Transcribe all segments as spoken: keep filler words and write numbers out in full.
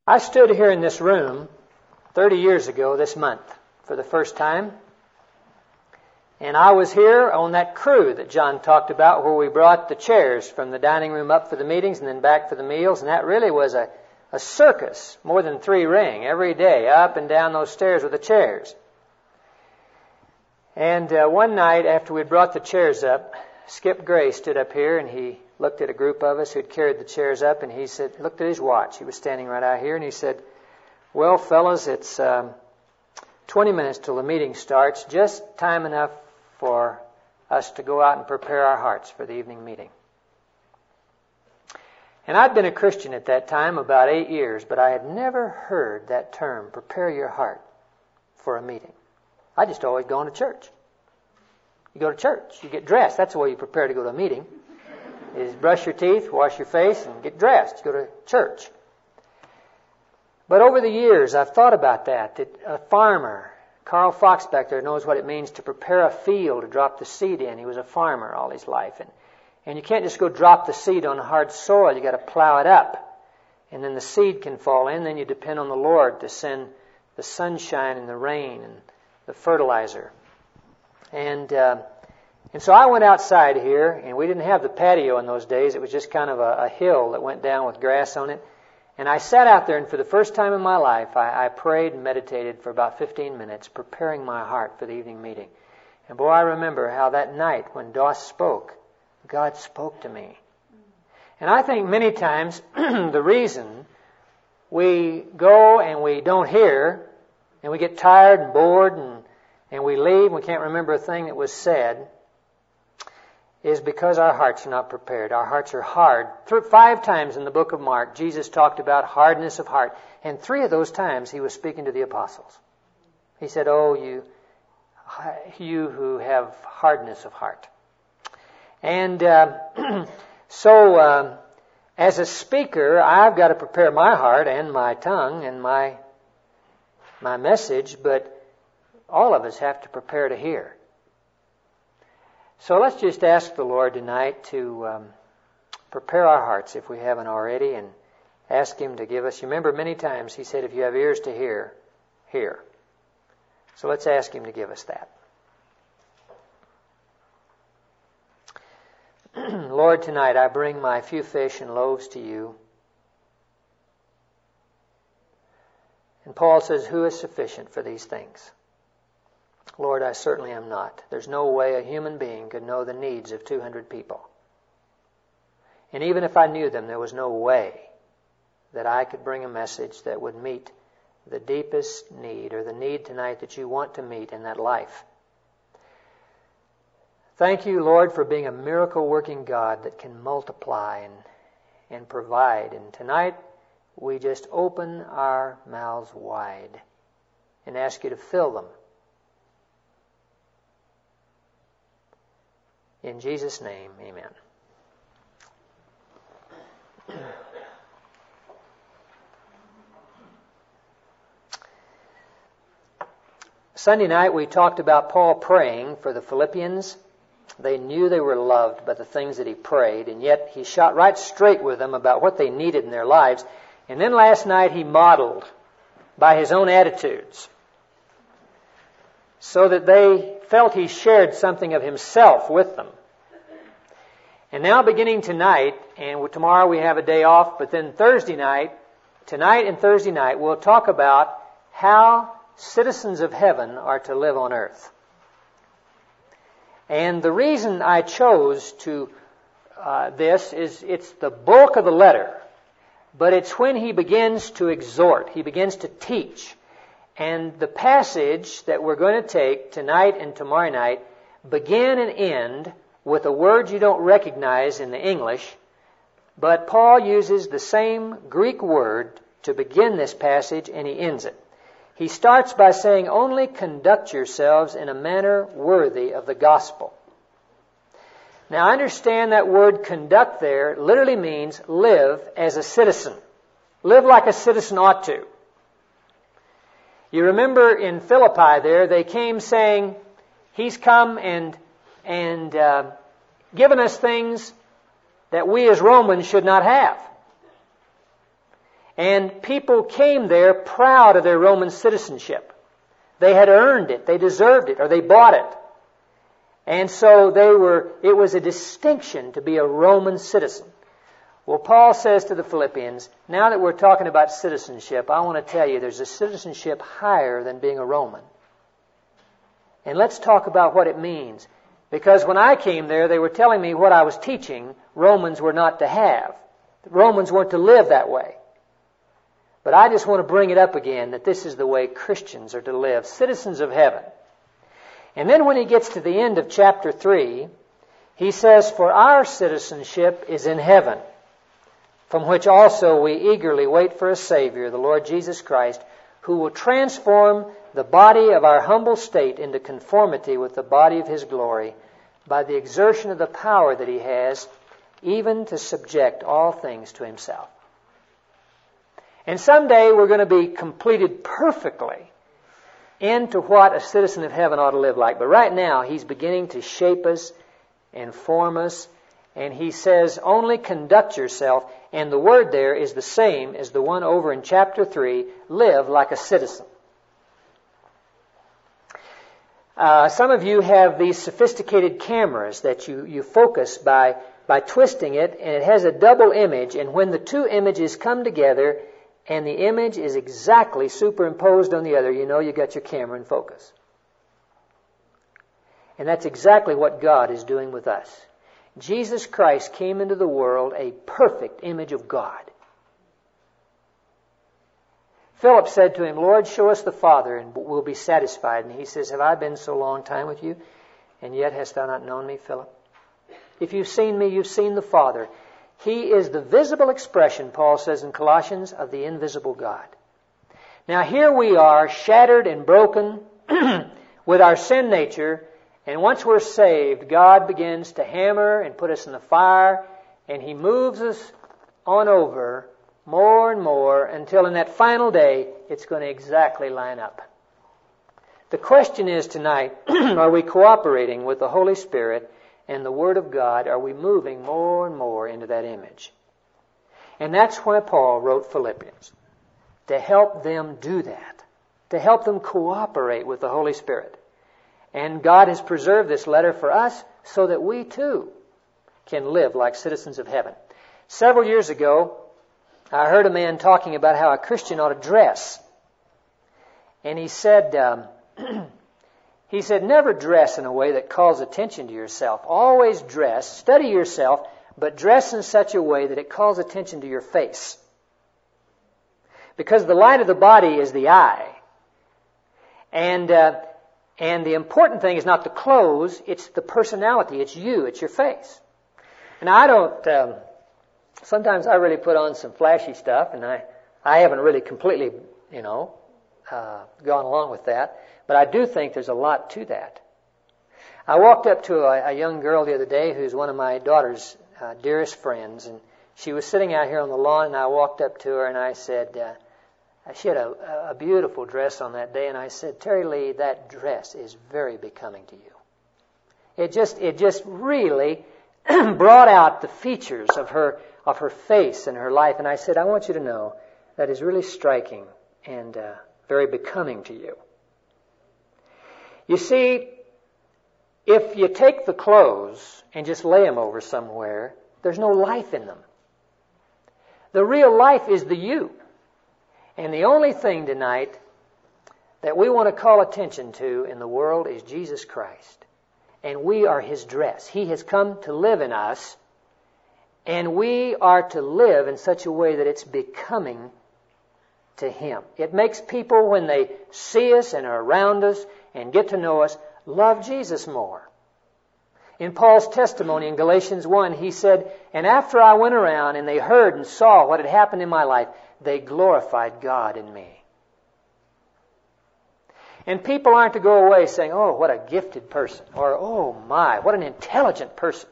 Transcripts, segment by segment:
I stood here in this room thirty years ago this month for the first time. And I was here on that crew that John talked about where we brought the chairs from the dining room up for the meetings and then back for the meals. And that really was a, a circus, more than three ring, every day, up and down those stairs with the chairs. And uh, one night after we'd brought the chairs up, Skip Gray stood up here and he looked at a group of us who'd carried the chairs up and he said, looked at his watch. He was standing right out here and he said, well, fellas, it's um, twenty minutes till the meeting starts, just time enough for us to go out and prepare our hearts for the evening meeting. And I'd been a Christian at that time about eight years, but I had never heard that term, prepare your heart for a meeting. I just always gone to church. You go to church, you get dressed. That's the way you prepare to go to a meeting. Is brush your teeth, wash your face, and get dressed. You go to church. But over the years, I've thought about that, that a farmer, Carl Fox back there, knows what it means to prepare a field to drop the seed in. He was a farmer all his life. And, and you can't just go drop the seed on hard soil. You've got to plow it up. And then the seed can fall in. Then you depend on the Lord to send the sunshine and the rain and the fertilizer. And uh, and so I went outside here, and we didn't have the patio in those days. It was just kind of a, a hill that went down with grass on it. And I sat out there, and for the first time in my life, I, I prayed and meditated for about fifteen minutes, preparing my heart for the evening meeting. And boy, I remember how that night when Doss spoke, God spoke to me. And I think many times the reason we go and we don't hear, and we get tired and bored, and, and we leave, and we can't remember a thing that was said, is because our hearts are not prepared. Our hearts are hard. Five times in the book of Mark, Jesus talked about hardness of heart. And three of those times, he was speaking to the apostles. He said, oh, you, you who have hardness of heart. And uh, so, uh, as a speaker, I've got to prepare my heart and my tongue and my, my message, but all of us have to prepare to hear. So let's just ask the Lord tonight to um, prepare our hearts if we haven't already, and ask Him to give us. You remember many times He said, if you have ears to hear, hear. So let's ask Him to give us that. Lord, tonight I bring my few fish and loaves to you. And Paul says, who is sufficient for these things? Lord, I certainly am not. There's no way a human being could know the needs of two hundred people. And even if I knew them, there was no way that I could bring a message that would meet the deepest need, or the need tonight that you want to meet in that life. Thank you, Lord, for being a miracle-working God that can multiply and, and provide. And tonight, we just open our mouths wide and ask you to fill them. In Jesus' name, amen. Sunday night we talked about Paul praying for the Philippians. They knew they were loved by the things that he prayed, and yet he shot right straight with them about what they needed in their lives. And then last night he modeled by his own attitudes, so that they felt he shared something of himself with them. And now beginning tonight, and tomorrow we have a day off, but then Thursday night, tonight and Thursday night, we'll talk about how citizens of heaven are to live on earth. And the reason I chose to uh, this is it's the bulk of the letter, but it's when he begins to exhort, he begins to teach. And the passage that we're going to take tonight and tomorrow night begin and end with a word you don't recognize in the English, but Paul uses the same Greek word to begin this passage, and he ends it. He starts by saying, only conduct yourselves in a manner worthy of the gospel. Now, understand that word conduct there literally means live as a citizen. Live like a citizen ought to. You remember in Philippi there, they came saying, he's come and and uh, given us things that we as Romans should not have. And people came there proud of their Roman citizenship. They had earned it, they deserved it, or they bought it. And so they were, it was a distinction to be a Roman citizen. Well, Paul says to the Philippians, now that we're talking about citizenship, I want to tell you there's a citizenship higher than being a Roman. And let's talk about what it means. Because when I came there, they were telling me what I was teaching, Romans were not to have. Romans weren't to live that way. But I just want to bring it up again that this is the way Christians are to live, citizens of heaven. And then when he gets to the end of chapter three, he says, for our citizenship is in heaven, from which also we eagerly wait for a Savior, the Lord Jesus Christ, who will transform the body of our humble state into conformity with the body of His glory by the exertion of the power that He has, even to subject all things to Himself. And someday we're going to be completed perfectly into what a citizen of heaven ought to live like. But right now, He's beginning to shape us and form us. And He says, only conduct yourself. And the word there is the same as the one over in chapter three, live like a citizen. Uh, some of you have these sophisticated cameras that you, you focus by, by twisting it, and it has a double image. And when the two images come together, and the image is exactly superimposed on the other, you know you got your camera in focus. And that's exactly what God is doing with us. Jesus Christ came into the world a perfect image of God. Philip said to Him, Lord, show us the Father, and we'll be satisfied. And He says, have I been so long time with you, and yet hast thou not known me, Philip? If you've seen me, you've seen the Father. He is the visible expression, Paul says in Colossians, of the invisible God. Now here we are, shattered and broken with our sin nature, and once we're saved, God begins to hammer and put us in the fire, and He moves us on over more and more until in that final day, it's going to exactly line up. The question is tonight, are we cooperating with the Holy Spirit and the Word of God? Are we moving more and more into that image? And that's why Paul wrote Philippians, to help them do that, to help them cooperate with the Holy Spirit. And God has preserved this letter for us so that we too can live like citizens of heaven. Several years ago, I heard a man talking about how a Christian ought to dress. And he said, um, he said, never dress in a way that calls attention to yourself. Always dress, study yourself, but dress in such a way that it calls attention to your face. Because the light of the body is the eye. And uh, and the important thing is not the clothes, it's the personality, it's you, it's your face. And I don't, um, sometimes I really put on some flashy stuff, and I, I haven't really completely, you know, uh, gone along with that. But I do think there's a lot to that. I walked up to a, a young girl the other day who's one of my daughter's uh, dearest friends, and she was sitting out here on the lawn, and I walked up to her and I said, uh, she had a, a beautiful dress on that day, and I said, Terry Lee, that dress is very becoming to you. It just, it just really brought out the features of her, of her face and her life. And I said, I want you to know that is really striking and uh, very becoming to you. You see, if you take the clothes and just lay them over somewhere, there's no life in them. The real life is the you. And the only thing tonight that we want to call attention to in the world is Jesus Christ. And we are His dress. He has come to live in us, and we are to live in such a way that it's becoming to Him. It makes people, when they see us and are around us and get to know us, love Jesus more. In Paul's testimony in Galatians one, he said, and after I went around and they heard and saw what had happened in my life, they glorified God in me. And people aren't to go away saying, oh, what a gifted person, or oh my, what an intelligent person.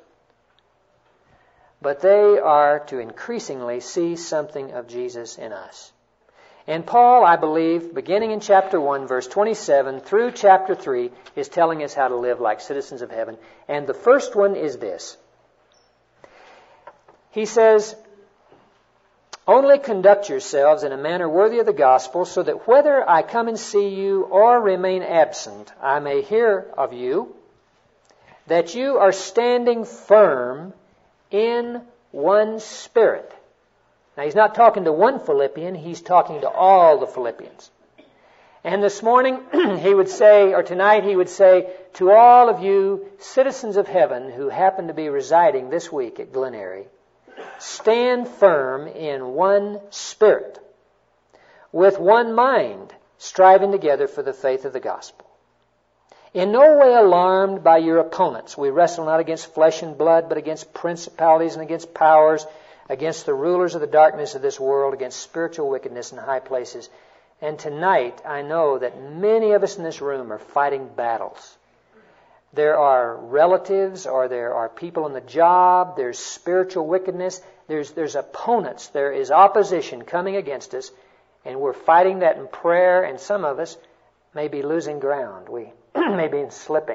But they are to increasingly see something of Jesus in us. And Paul, I believe, beginning in chapter one, verse twenty-seven, through chapter three, is telling us how to live like citizens of heaven. And the first one is this. He says, Only conduct yourselves in a manner worthy of the gospel, so that whether I come and see you or remain absent, I may hear of you, that you are standing firm in one spirit. Now, he's not talking to one Philippian, he's talking to all the Philippians. And this morning, he would say, or tonight he would say, to all of you citizens of heaven who happen to be residing this week at Glen Eyrie, stand firm in one spirit, with one mind, striving together for the faith of the gospel. In no way alarmed by your opponents. We wrestle not against flesh and blood, but against principalities and against powers, against the rulers of the darkness of this world, against spiritual wickedness in high places. And tonight, I know that many of us in this room are fighting battles. There are relatives, or there are people on the job, there's spiritual wickedness, there's, there's opponents, there is opposition coming against us, and we're fighting that in prayer, and some of us may be losing ground. We may be slipping.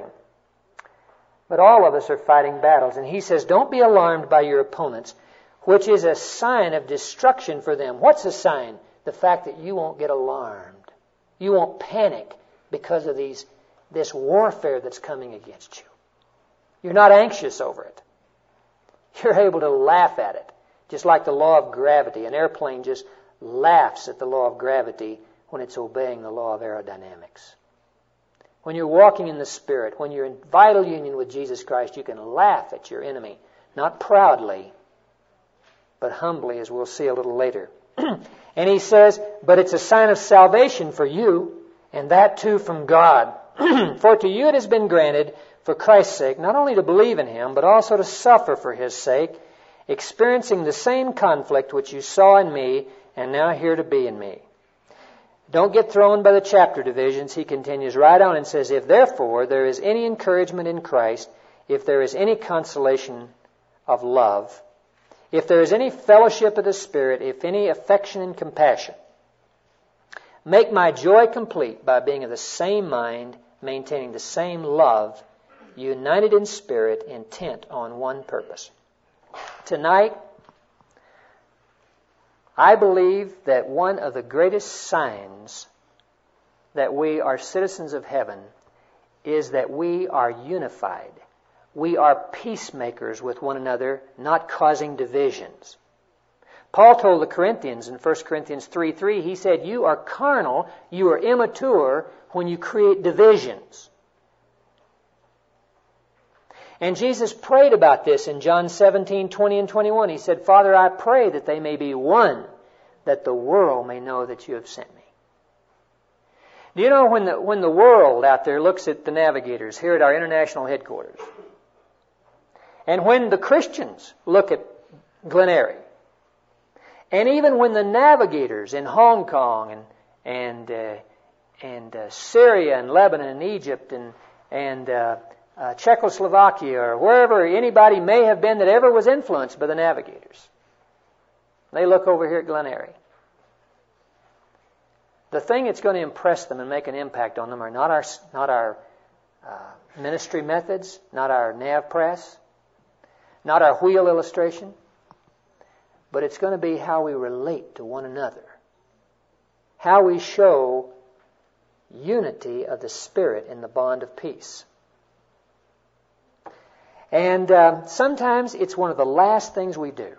But all of us are fighting battles. And he says, don't be alarmed by your opponents, which is a sign of destruction for them. What's a sign? The fact that you won't get alarmed. You won't panic because of these this warfare that's coming against you. You're not anxious over it. You're able to laugh at it. Just like the law of gravity. An airplane just laughs at the law of gravity when it's obeying the law of aerodynamics. When you're walking in the Spirit, when you're in vital union with Jesus Christ, you can laugh at your enemy. Not proudly, but humbly, as we'll see a little later. And he says, but it's a sign of salvation for you, and that too from God. For to you it has been granted, for Christ's sake, not only to believe in Him, but also to suffer for His sake, experiencing the same conflict which you saw in me, and now hear to be in me. Don't get thrown by the chapter divisions. He continues right on and says, if therefore there is any encouragement in Christ, if there is any consolation of love, if there is any fellowship of the Spirit, if any affection and compassion, make my joy complete by being of the same mind, maintaining the same love, united in spirit, intent on one purpose. Tonight, I believe that one of the greatest signs that we are citizens of heaven is that we are unified. We are peacemakers with one another, not causing divisions. Paul told the Corinthians in First Corinthians three three, he said, you are carnal, you are immature when you create divisions. And Jesus prayed about this in John seventeen twenty and twenty-one. He said, Father, I pray that they may be one, that the world may know that you have sent me. Do you know when the, when the world out there looks at the navigators here at our international headquarters, and when the Christians look at Glen Eyrie, and even when the navigators in Hong Kong and and uh, and uh, Syria and Lebanon and Egypt and and uh, uh, Czechoslovakia or wherever anybody may have been that ever was influenced by the navigators, they look over here at Glen Eyrie. The thing that's going to impress them and make an impact on them are not our not our uh, ministry methods, not our nav press, not our wheel illustration, but it's going to be how we relate to one another, how we show unity of the Spirit in the bond of peace. And uh, sometimes it's one of the last things we do.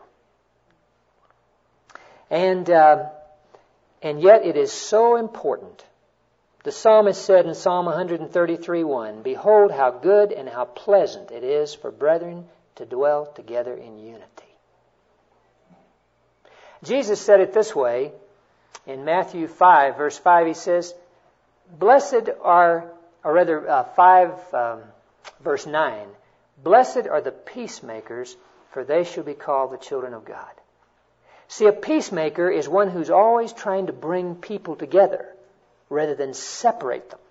And uh, and yet it is so important. The psalmist said in Psalm one thirty-three one, behold how good and how pleasant it is for brethren to dwell together in unity. Jesus said it this way in Matthew five, verse five. He says, blessed are, or rather uh, five, um, verse nine, blessed are the peacemakers, for they shall be called the children of God. See, a peacemaker is one who's always trying to bring people together rather than separate them.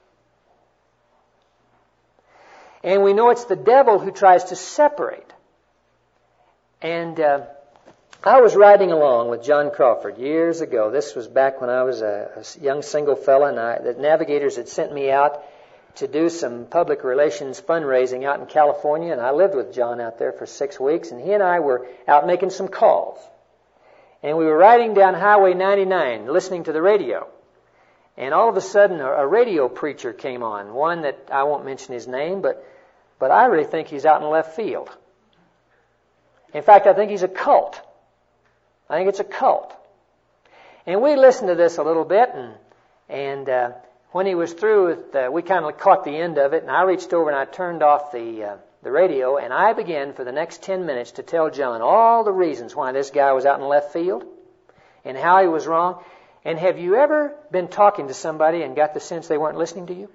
And we know it's the devil who tries to separate. And uh, I was riding along with John Crawford years ago. This was back when I was a, a young single fella, and I, the navigators had sent me out to do some public relations fundraising out in California, and I lived with John out there for six weeks, and he and I were out making some calls. And we were riding down Highway ninety-nine, listening to the radio. And all of a sudden, a, a radio preacher came on, one that I won't mention his name, but, but I really think he's out in left field. In fact, I think he's a cult. I think it's a cult. And we listened to this a little bit, and, and uh, when he was through, with, uh, we kind of caught the end of it, and I reached over and I turned off the uh, the radio, and I began for the next ten minutes to tell John all the reasons why this guy was out in left field and how he was wrong. And have you ever been talking to somebody and got the sense they weren't listening to you?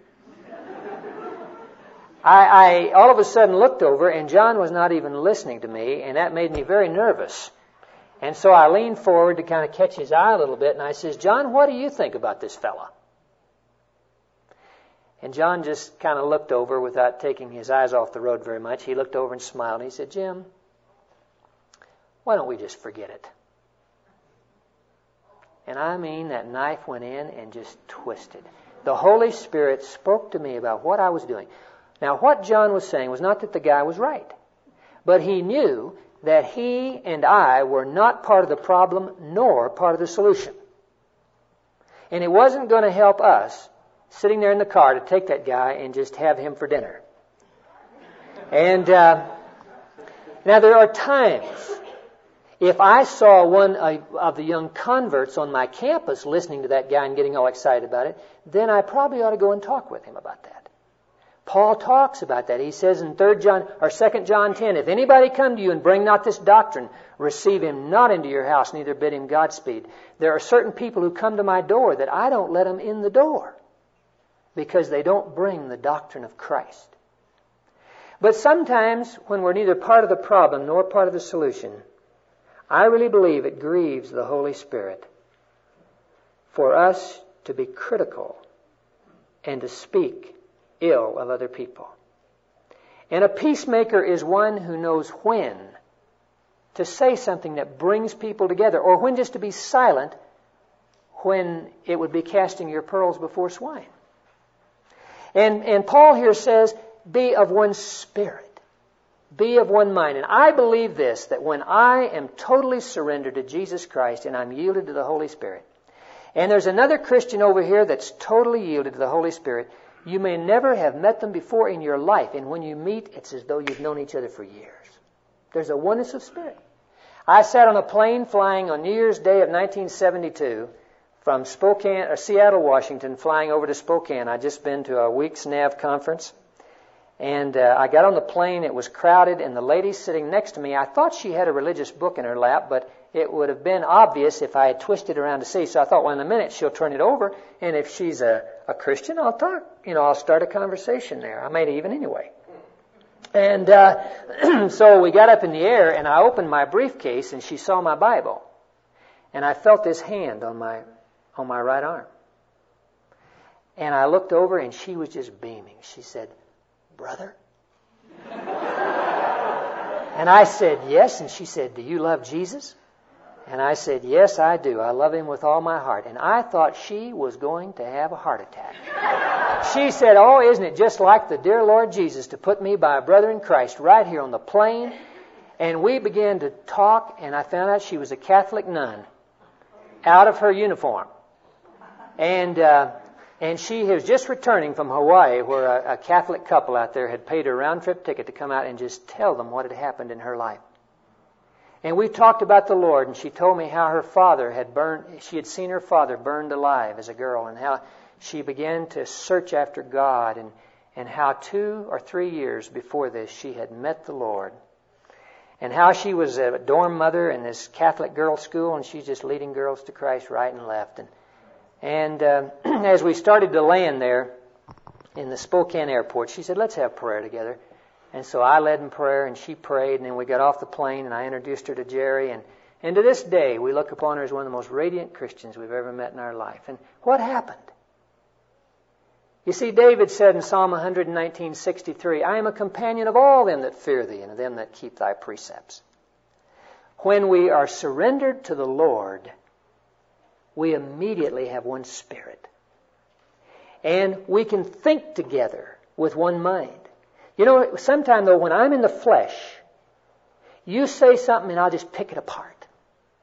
I, I all of a sudden looked over, and John was not even listening to me, and that made me very nervous. And so I leaned forward to kind of catch his eye a little bit, and I says, John, what do you think about this fella? And John just kind of looked over without taking his eyes off the road very much. He looked over and smiled, and he said, Jim, why don't we just forget it? And I mean, that knife went in and just twisted. The Holy Spirit spoke to me about what I was doing. Now, what John was saying was not that the guy was right, but he knew that he and I were not part of the problem nor part of the solution. And it wasn't going to help us sitting there in the car to take that guy and just have him for dinner. And uh, now there are times, if I saw one of the young converts on my campus listening to that guy and getting all excited about it, then I probably ought to go and talk with him about that. Paul talks about that. He says in third John or Second John ten, if anybody come to you and bring not this doctrine, receive him not into your house, neither bid him Godspeed. There are certain people who come to my door that I don't let them in the door, because they don't bring the doctrine of Christ. But sometimes, when we're neither part of the problem nor part of the solution, I really believe it grieves the Holy Spirit for us to be critical and to speak ill of other people. And a peacemaker is one who knows when to say something that brings people together, or when just to be silent when it would be casting your pearls before swine. And, and Paul here says, be of one spirit. Be of one mind. And I believe this, that when I am totally surrendered to Jesus Christ and I'm yielded to the Holy Spirit, and there's another Christian over here that's totally yielded to the Holy Spirit, you may never have met them before in your life. And when you meet, it's as though you've known each other for years. There's a oneness of spirit. I sat on a plane flying on New Year's Day of nineteen seventy-two from Spokane, or Seattle, Washington, flying over to Spokane. I'd just been to a week's N A V conference. And uh, I got on the plane. It was crowded, and the lady sitting next to me, I thought she had a religious book in her lap, but it would have been obvious if I had twisted around to see. So I thought, well, in a minute she'll turn it over, and if she's a, a Christian, I'll talk. You know, I'll start a conversation there. I may even anyway. And uh, so we got up in the air, and I opened my briefcase, and she saw my Bible. And I felt this hand on my on my right arm. And I looked over, and she was just beaming. She said, brother? And I said, yes. And she said, do you love Jesus? And I said, yes, I do. I love him with all my heart. And I thought she was going to have a heart attack. She said, oh, isn't it just like the dear Lord Jesus to put me by a brother in Christ right here on the plane? And we began to talk, and I found out she was a Catholic nun out of her uniform. And uh, and she was just returning from Hawaii, where a, a Catholic couple out there had paid her a round-trip ticket to come out and just tell them what had happened in her life. And we talked about the Lord, and she told me how her father had burned, she had seen her father burned alive as a girl, and how she began to search after God, and, and how two or three years before this she had met the Lord. And how she was a dorm mother in this Catholic girls' school, and she's just leading girls to Christ right and left. And And uh, as we started to land there in the Spokane airport, she said, let's have prayer together. And so I led in prayer, and she prayed, and then we got off the plane, and I introduced her to Jerry. And, and to this day, we look upon her as one of the most radiant Christians we've ever met in our life. And what happened? You see, David said in Psalm one nineteen, sixty-three, I am a companion of all them that fear thee, and of them that keep thy precepts. When we are surrendered to the Lord, we immediately have one spirit. And we can think together with one mind. You know, sometimes, though, when I'm in the flesh, you say something and I'll just pick it apart.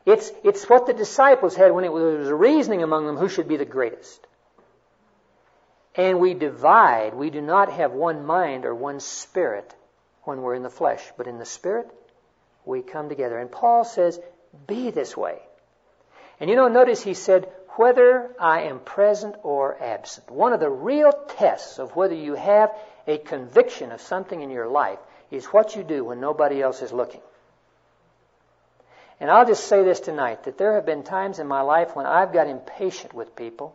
It's, it's what the disciples had when it was a reasoning among them who should be the greatest. And we divide. We do not have one mind or one spirit when we're in the flesh. But in the Spirit, we come together. And Paul says, be this way. And you know, notice he said, whether I am present or absent. One of the real tests of whether you have a conviction of something in your life is what you do when nobody else is looking. And I'll just say this tonight, that there have been times in my life when I've got impatient with people.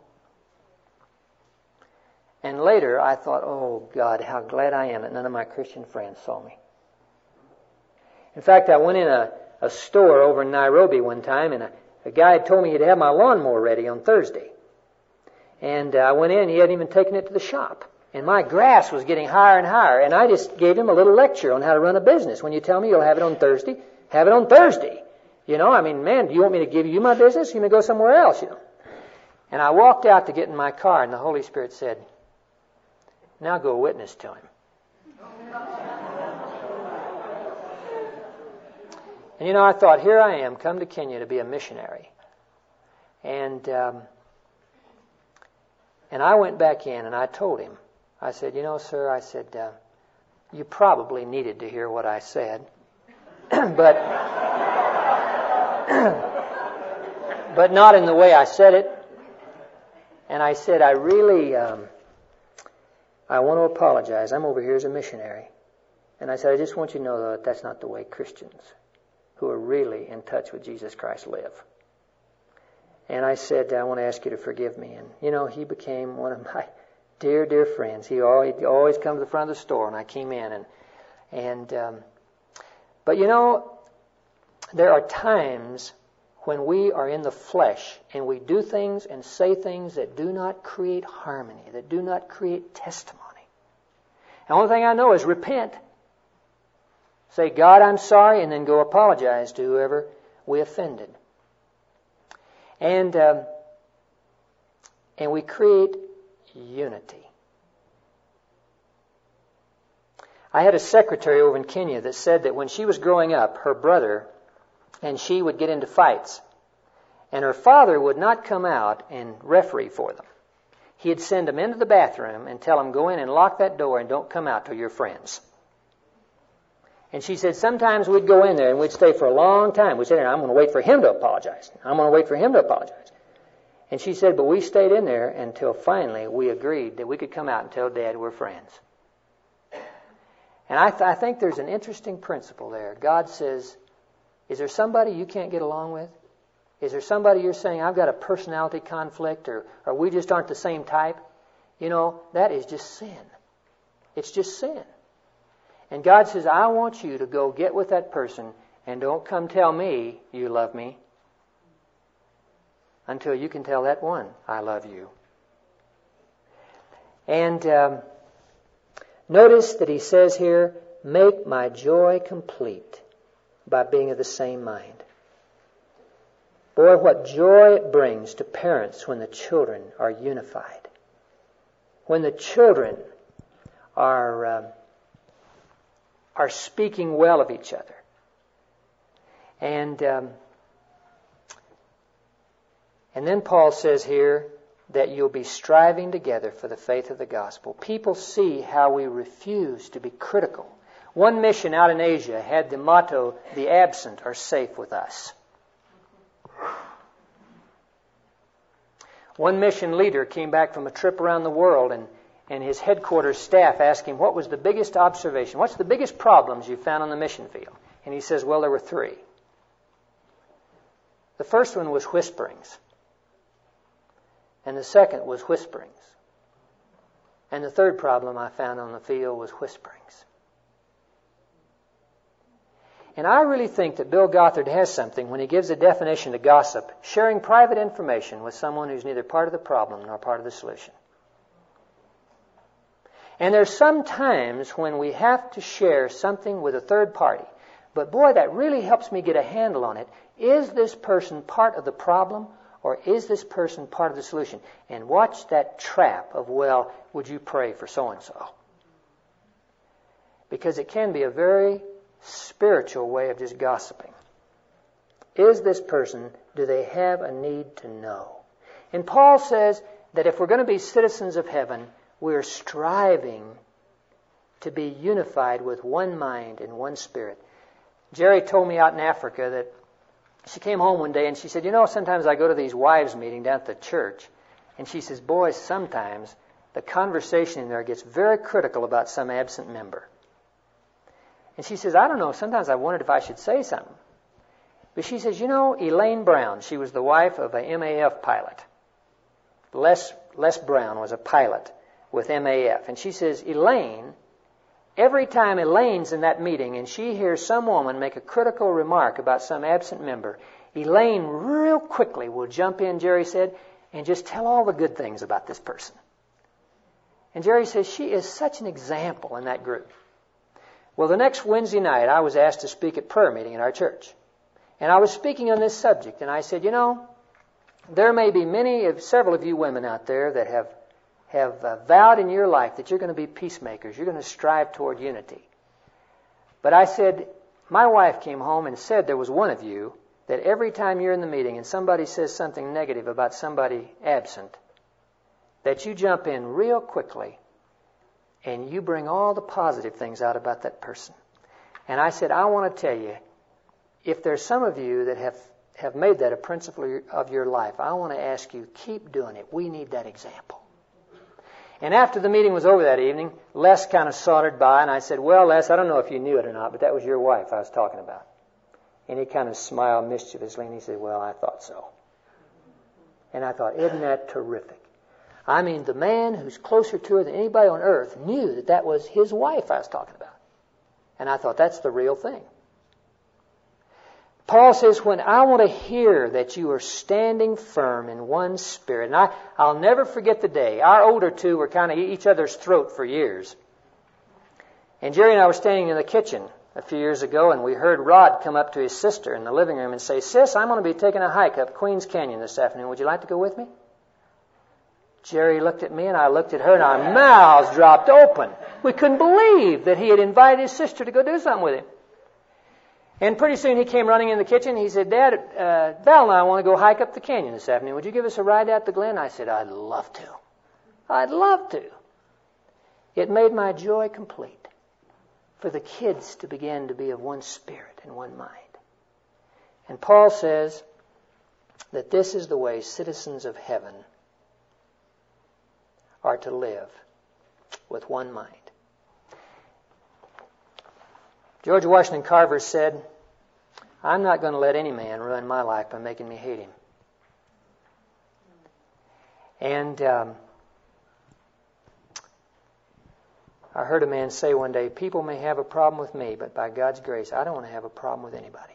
And later I thought, oh God, how glad I am that none of my Christian friends saw me. In fact, I went in a, a store over in Nairobi one time, and a, a guy had told me he'd have my lawnmower ready on Thursday. And uh, I went in, he hadn't even taken it to the shop. And my grass was getting higher and higher, and I just gave him a little lecture on how to run a business. When you tell me you'll have it on Thursday, have it on Thursday. You know, I mean, man, do you want me to give you my business? You may go somewhere else, you know. And I walked out to get in my car, and the Holy Spirit said, now go witness to him. And you know, I thought, here I am, come to Kenya to be a missionary. And um, and I went back in and I told him, I said, you know, sir, I said, uh, you probably needed to hear what I said. but but not in the way I said it. And I said, I really, um, I want to apologize. I'm over here as a missionary. And I said, I just want you to know that that's not the way Christians who are really in touch with Jesus Christ live. And I said, I want to ask you to forgive me. And, you know, he became one of my dear, dear friends. He always, always come to the front of the store, and I came in. and and um, But, you know, there are times when we are in the flesh and we do things and say things that do not create harmony, that do not create testimony. The only thing I know is repent. Say, God, I'm sorry, and then go apologize to whoever we offended. And um, and we create unity. I had a secretary over in Kenya that said that when she was growing up, her brother and she would get into fights. And her father would not come out and referee for them. He'd send them into the bathroom and tell them, go in and lock that door and don't come out till you're friends. And she said, sometimes we'd go in there and we'd stay for a long time. We'd sit there, I'm going to wait for him to apologize. I'm going to wait for him to apologize. And she said, but we stayed in there until finally we agreed that we could come out and tell Dad we're friends. And I, th- I think there's an interesting principle there. God says, is there somebody you can't get along with? Is there somebody you're saying, I've got a personality conflict, or, or we just aren't the same type? You know, that is just sin. It's just sin. And God says, I want you to go get with that person and don't come tell me you love me until you can tell that one, I love you. And um, notice that he says here, make my joy complete by being of the same mind. Boy, what joy it brings to parents when the children are unified. When the children are... Um, are speaking well of each other. And um, and then Paul says here that you'll be striving together for the faith of the gospel. People see how we refuse to be critical. One mission out in Asia had the motto, the absent are safe with us. One mission leader came back from a trip around the world, and And his headquarters staff asked him, what was the biggest observation? What's the biggest problems you found on the mission field? And he says, well, there were three. The first one was whisperings. And the second was whisperings. And the third problem I found on the field was whisperings. And I really think that Bill Gothard has something when he gives a definition to gossip, sharing private information with someone who's neither part of the problem nor part of the solution. And there's some times when we have to share something with a third party. But boy, that really helps me get a handle on it. Is this person part of the problem, or is this person part of the solution? And watch that trap of, well, would you pray for so-and-so? Because it can be a very spiritual way of just gossiping. is this person, do they have a need to know? And Paul says that if we're going to be citizens of heaven, we're striving to be unified with one mind and one spirit. Jerry told me out in Africa that she came home one day and she said, you know, sometimes I go to these wives' meetings down at the church, and she says, boys, sometimes the conversation in there gets very critical about some absent member. And she says, I don't know, sometimes I wondered if I should say something. But she says, you know, Elaine Brown, she was the wife of a M A F pilot. Les, Les Brown was a pilot with M A F. And she says, Elaine, every time Elaine's in that meeting and she hears some woman make a critical remark about some absent member, Elaine real quickly will jump in, Jerry said, and just tell all the good things about this person. And Jerry says she is such an example in that group. Well, the next Wednesday night, I was asked to speak at prayer meeting in our church. And I was speaking on this subject, and I said, you know, there may be many, of several of you women out there that have have uh, vowed in your life that you're going to be peacemakers. You're going to strive toward unity. But I said, my wife came home and said there was one of you that every time you're in the meeting and somebody says something negative about somebody absent, that you jump in real quickly and you bring all the positive things out about that person. And I said, I want to tell you, if there's some of you that have, have made that a principle of your life, I want to ask you, keep doing it. We need that example. And after the meeting was over that evening, Les kind of sauntered by, and I said, well, Les, I don't know if you knew it or not, but that was your wife I was talking about. And he kind of smiled mischievously, and he said, well, I thought so. And I thought, isn't that terrific? I mean, the man who's closer to her than anybody on earth knew that that was his wife I was talking about. And I thought, that's the real thing. Paul says, when I want to hear that you are standing firm in one spirit, and I, I'll never forget the day. Our older two were kind of each other's throat for years. And Jerry and I were standing in the kitchen a few years ago, and we heard Rod come up to his sister in the living room and say, Sis, I'm going to be taking a hike up Queens Canyon this afternoon. Would you like to go with me? Jerry looked at me, and I looked at her, and our mouths dropped open. We couldn't believe that he had invited his sister to go do something with him. And pretty soon he came running in the kitchen. He said, Dad, uh, Val and I want to go hike up the canyon this afternoon. Would you give us a ride out the Glen? I said, I'd love to. I'd love to. It made my joy complete for the kids to begin to be of one spirit and one mind. And Paul says that this is the way citizens of heaven are to live, with one mind. George Washington Carver said, I'm not going to let any man ruin my life by making me hate him. And um, I heard a man say one day, people may have a problem with me, but by God's grace, I don't want to have a problem with anybody.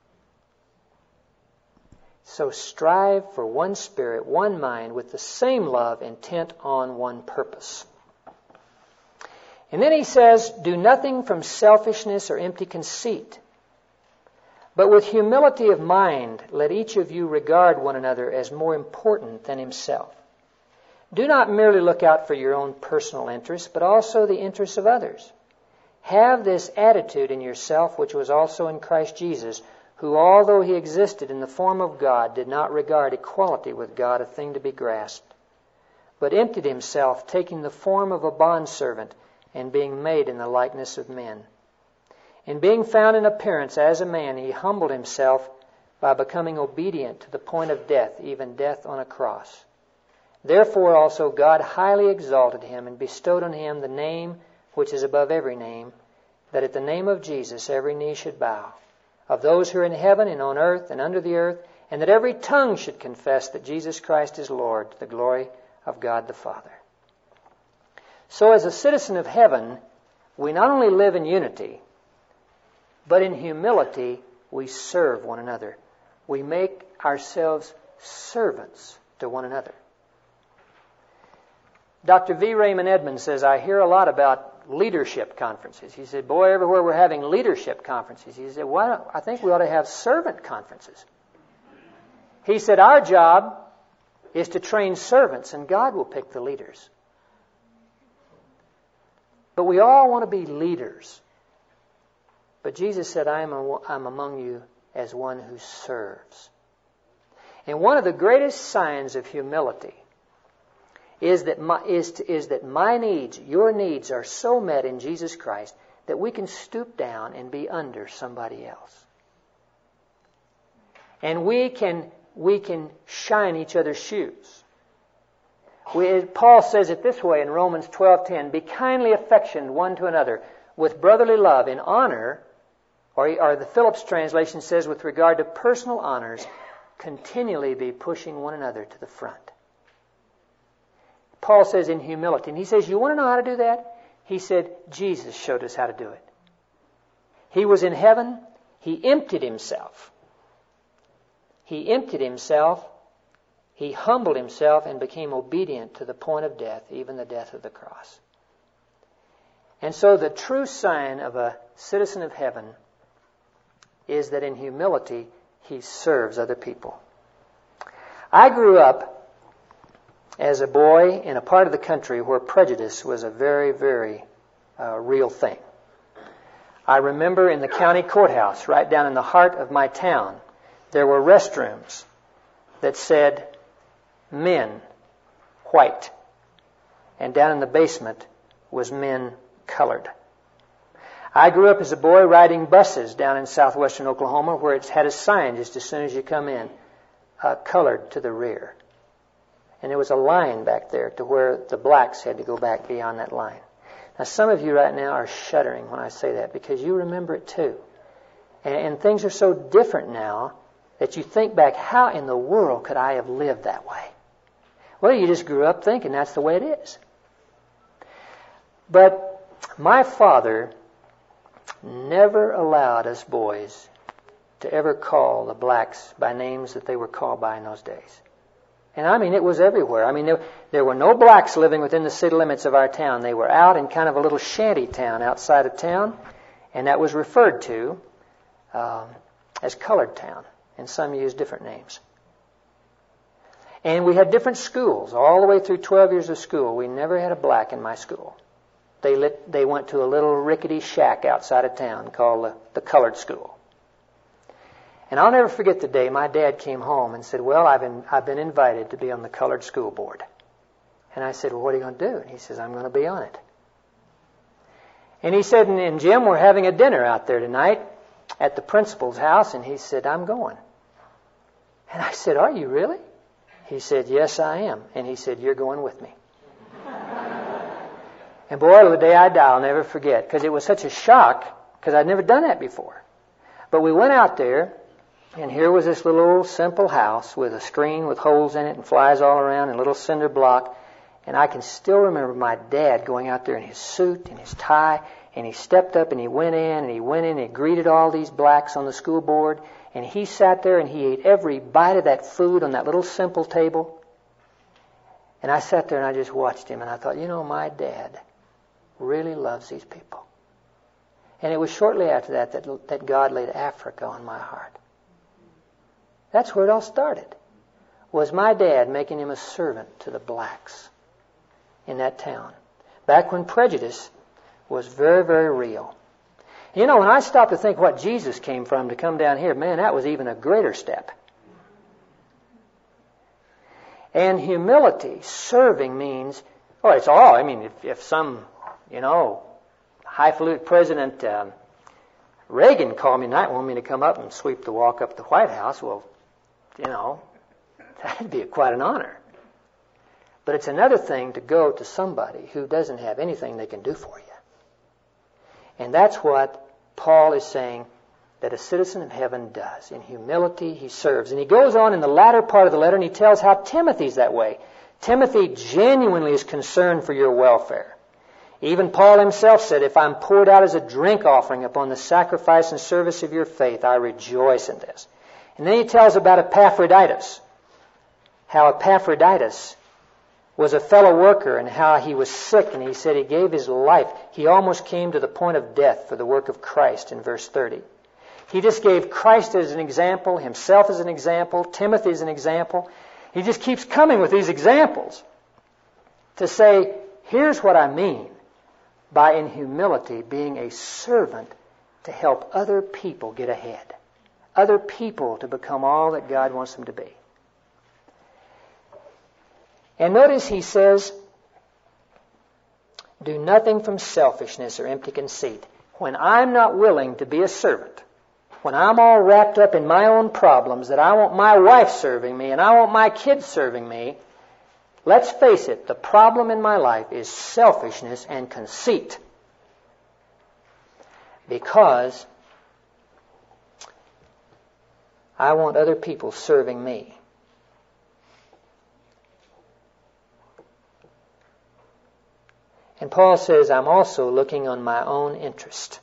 So strive for one spirit, one mind, with the same love, intent on one purpose. And then he says, do nothing from selfishness or empty conceit, but with humility of mind, let each of you regard one another as more important than himself. Do not merely look out for your own personal interests, but also the interests of others. Have this attitude in yourself, which was also in Christ Jesus, who, although he existed in the form of God, did not regard equality with God a thing to be grasped, but emptied himself, taking the form of a bondservant, and being made in the likeness of men. And being found in appearance as a man, he humbled himself by becoming obedient to the point of death, even death on a cross. Therefore also God highly exalted him and bestowed on him the name which is above every name, that at the name of Jesus every knee should bow, of those who are in heaven and on earth and under the earth, and that every tongue should confess that Jesus Christ is Lord, to the glory of God the Father. So as a citizen of heaven, we not only live in unity, but in humility we serve one another. We make ourselves servants to one another. Doctor V. Raymond Edmonds says, I hear a lot about leadership conferences. He said, boy, everywhere we're having leadership conferences. He said, why don't, I think we ought to have servant conferences. He said, our job is to train servants, and God will pick the leaders. But we all want to be leaders. But Jesus said, I am, a, I'm among you as one who serves. And one of the greatest signs of humility is that my, is, to, is that my needs, your needs, are so met in Jesus Christ that we can stoop down and be under somebody else. And we can, we can shine each other's shoes. We, Paul says it this way in Romans twelve ten, be kindly affectioned one to another with brotherly love in honor, or, or the Phillips translation says with regard to personal honors, continually be pushing one another to the front. Paul says in humility, and he says, you want to know how to do that? He said, Jesus showed us how to do it. He was in heaven. He emptied himself. He emptied himself. He humbled himself and became obedient to the point of death, even the death of the cross. And so the true sign of a citizen of heaven is that in humility, he serves other people. I grew up as a boy in a part of the country where prejudice was a very, very uh, real thing. I remember in the county courthouse, right down in the heart of my town, there were restrooms that said, men, white. And down in the basement was men, colored. I grew up as a boy riding buses down in southwestern Oklahoma where it had a sign just as soon as you come in, uh, colored to the rear. And there was a line back there to where the blacks had to go back beyond that line. Now, some of you right now are shuddering when I say that because you remember it too. And, and things are so different now that you think back, how in the world could I have lived that way? Well, you just grew up thinking that's the way it is. But my father never allowed us boys to ever call the blacks by names that they were called by in those days. And I mean, it was everywhere. I mean, there, there were no blacks living within the city limits of our town. They were out in kind of a little shanty town outside of town, and that was referred to um, as Colored Town. And some used different names. And we had different schools all the way through twelve years of school. We never had a black in my school. They lit, they went to a little rickety shack outside of town called the, the Colored School. And I'll never forget the day my dad came home and said, well, I've been, I've been invited to be on the Colored School Board. And I said, well, what are you going to do? And he says, I'm going to be on it. And he said, and, and Jim, we're having a dinner out there tonight at the principal's house. And he said, I'm going. And I said, are you really? He said, yes, I am. And he said, you're going with me. And boy, the day I die, I'll never forget, because it was such a shock, because I'd never done that before. But we went out there, and here was this little simple house with a screen with holes in it and flies all around and a little cinder block. And I can still remember my dad going out there in his suit and his tie, and he stepped up and he went in, and he went in and he greeted all these blacks on the school board, and he sat there and he ate every bite of that food on that little simple table. And I sat there and I just watched him, and I thought, you know, my dad really loves these people. And it was shortly after that that, that God laid Africa on my heart. That's where it all started, was my dad making him a servant to the blacks in that town, back when prejudice was very, very real. You know, when I stopped to think what Jesus came from to come down here, man, that was even a greater step. And humility, serving means, oh, it's all, I mean, if, if some, you know, highfalutin President um, Reagan called me tonight and wanted me to come up and sweep the walk up the White House, well, you know, that'd be quite an honor. But it's another thing to go to somebody who doesn't have anything they can do for you. And that's what Paul is saying that a citizen of heaven does. In humility, he serves. And he goes on in the latter part of the letter and he tells how Timothy's that way. Timothy genuinely is concerned for your welfare. Even Paul himself said, if I'm poured out as a drink offering upon the sacrifice and service of your faith, I rejoice in this. And then he tells about Epaphroditus, how Epaphroditus was a fellow worker and how he was sick, and he said he gave his life. He almost came to the point of death for the work of Christ in verse thirty. He just gave Christ as an example, himself as an example, Timothy as an example. He just keeps coming with these examples to say, here's what I mean by in humility being a servant to help other people get ahead. other people to become all that God wants them to be. And notice he says, do nothing from selfishness or empty conceit. When I'm not willing to be a servant, when I'm all wrapped up in my own problems, that I want my wife serving me and I want my kids serving me, let's face it, the problem in my life is selfishness and conceit. Because I want other people serving me. And Paul says, I'm also looking on my own interest.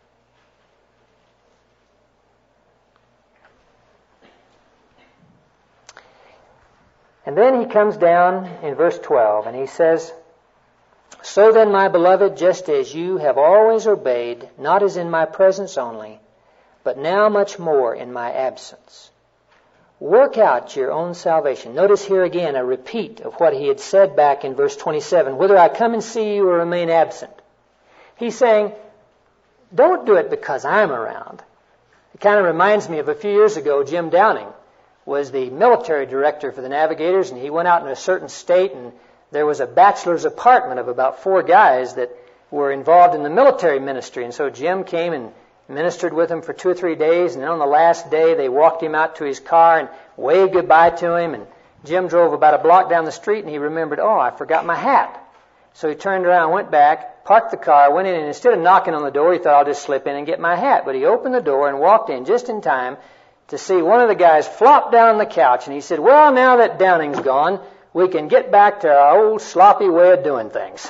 And then he comes down in verse twelve and he says, so then, my beloved, just as you have always obeyed, not as in my presence only, but now much more in my absence, work out your own salvation. Notice here again a repeat of what he had said back in verse twenty-seven, whether I come and see you or remain absent. He's saying, don't do it because I'm around. It kind of reminds me of a few years ago, Jim Downing was the military director for the Navigators, and he went out in a certain state, and there was a bachelor's apartment of about four guys that were involved in the military ministry. And so Jim came and ministered with him for two or three days, and then on the last day they walked him out to his car and waved goodbye to him, and Jim drove about a block down the street and he remembered, oh, I forgot my hat. So he turned around, went back, parked the car, went in, and instead of knocking on the door, he thought, I'll just slip in and get my hat. But he opened the door and walked in just in time to see one of the guys flop down on the couch, and he said, well, now that Downing's gone, we can get back to our old sloppy way of doing things.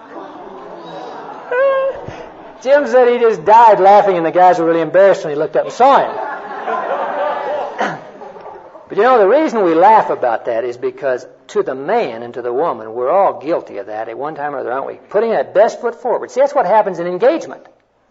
Jim said he just died laughing, and the guys were really embarrassed when he looked up and saw him. But you know, the reason we laugh about that is because to the man and to the woman, we're all guilty of that at one time or other, aren't we? Putting that best foot forward. See, that's what happens in engagement.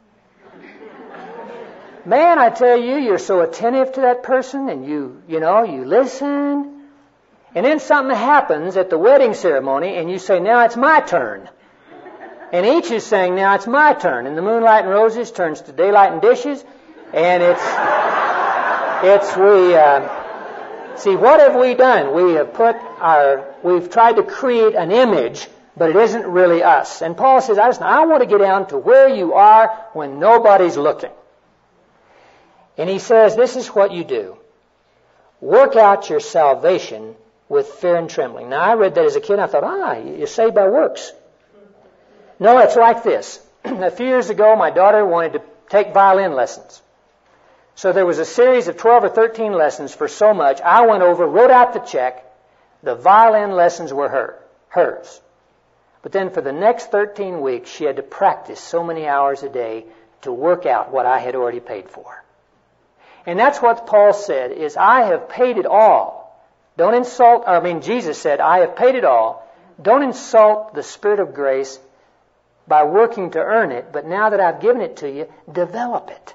Man, I tell you, you're so attentive to that person, and you, you know, you listen. And then something happens at the wedding ceremony, and you say, now it's my turn. And each is saying, now it's my turn. And the moonlight and roses turns to daylight and dishes. And it's, it's we, uh, see, what have we done? We have put our, we've tried to create an image, but it isn't really us. And Paul says, I, just, I want to get down to where you are when nobody's looking. And he says, this is what you do. Work out your salvation with fear and trembling. Now, I read that as a kid, and I thought, ah, you're saved by works. No, it's like this. A few years ago, my daughter wanted to take violin lessons. So there was a series of twelve or thirteen lessons for so much. I went over, wrote out the check. The violin lessons were her, hers. But then for the next thirteen weeks, she had to practice so many hours a day to work out what I had already paid for. And that's what Paul said, is I have paid it all. Don't insult, I mean, Jesus said, I have paid it all. Don't insult the Spirit of grace by working to earn it, but now that I've given it to you, develop it.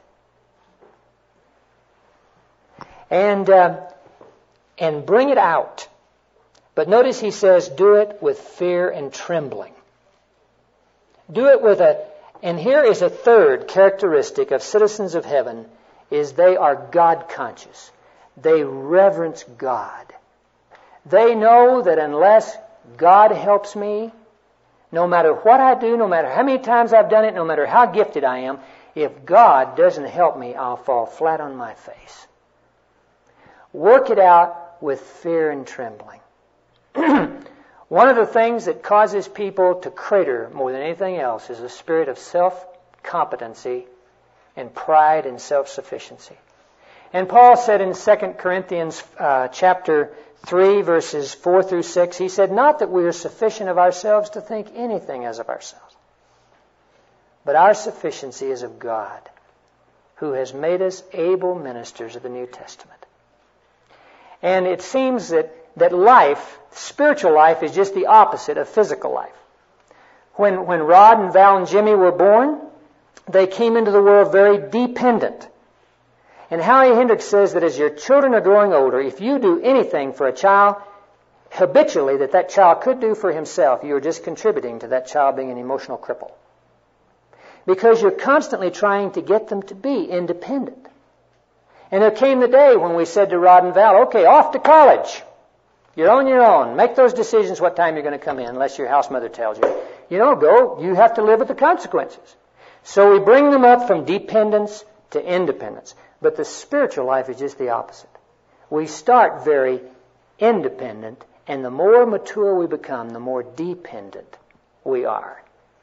And, uh, and bring it out. But notice he says, do it with fear and trembling. Do it with a, and here is a third characteristic of citizens of heaven, is they are God conscious. They reverence God. They know that unless God helps me, no matter what I do, no matter how many times I've done it, no matter how gifted I am, if God doesn't help me, I'll fall flat on my face. Work it out with fear and trembling. One of the things that causes people to crater more than anything else is a spirit of self-competency and pride and self-sufficiency. And Paul said in Second Corinthians uh, chapter three, verses four through six, he said, not that we are sufficient of ourselves to think anything as of ourselves, but our sufficiency is of God, who has made us able ministers of the New Testament. And it seems that, that life, spiritual life, is just the opposite of physical life. When, when Rod and Val and Jimmy were born, they came into the world very dependent. And Howie Hendricks says that as your children are growing older, if you do anything for a child habitually that that child could do for himself, you're just contributing to that child being an emotional cripple. Because you're constantly trying to get them to be independent. And there came the day when we said to Rod and Val, okay, off to college. You're on your own. Make those decisions what time you're going to come in, unless your house mother tells you. You don't go. You have to live with the consequences. So we bring them up from dependence to independence. But the spiritual life is just the opposite. We start very independent, and the more mature we become, the more dependent we are.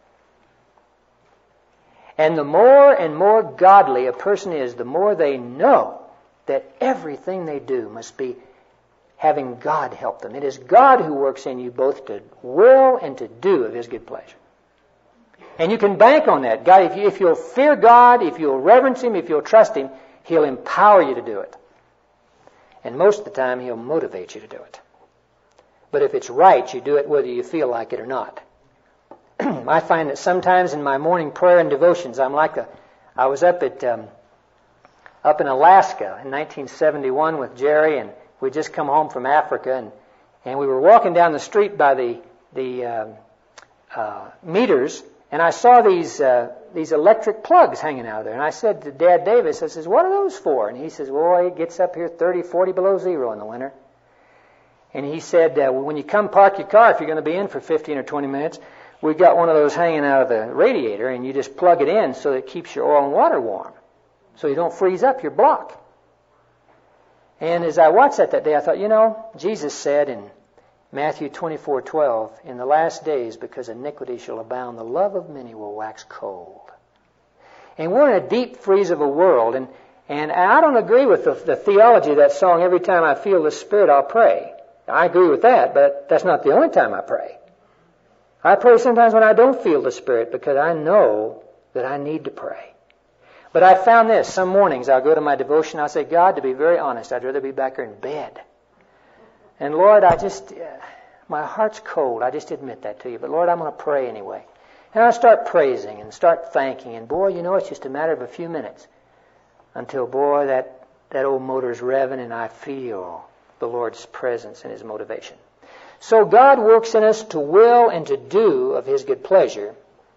And the more and more godly a person is, the more they know that everything they do must be having God help them. It is God who works in you both to will and to do of His good pleasure. And you can bank on that. God, if, you, if you'll fear God, if you'll reverence Him, if you'll trust Him, He'll empower you to do it. And most of the time, He'll motivate you to do it. But if it's right, you do it whether you feel like it or not. I find that sometimes in my morning prayer and devotions, I'm like a, I was up at, um, up in Alaska in nineteen seventy-one with Jerry, and we'd just come home from Africa, and, and we were walking down the street by the, the, uh, uh, meters, and I saw these, uh, these electric plugs hanging out of there. And I said to Dad Davis, I says, what are those for? And he says, boy, it gets up here thirty, forty below zero in the winter. And he said, uh, when you come park your car, if you're going to be in for fifteen or twenty minutes, we've got one of those hanging out of the radiator, and you just plug it in so it keeps your oil and water warm, so you don't freeze up your block. And as I watched that that day, I thought, you know, Jesus said in Matthew twenty-four twelve, in the last days, because iniquity shall abound, the love of many will wax cold. And we're in a deep freeze of a world, and, and I don't agree with the, the theology of that song, every time I feel the Spirit, I'll pray. I agree with that, but that's not the only time I pray. I pray sometimes when I don't feel the Spirit, because I know that I need to pray. But I found this. Some mornings I'll go to my devotion, I'll say, God, to be very honest, I'd rather be back here in bed. And Lord, I just, uh, my heart's cold. I just admit that to you. But Lord, I'm going to pray anyway. And I start praising and start thanking. And boy, you know, it's just a matter of a few minutes until, boy, that, that old motor's revving and I feel the Lord's presence and His motivation. So God works in us to will and to do of His good pleasure.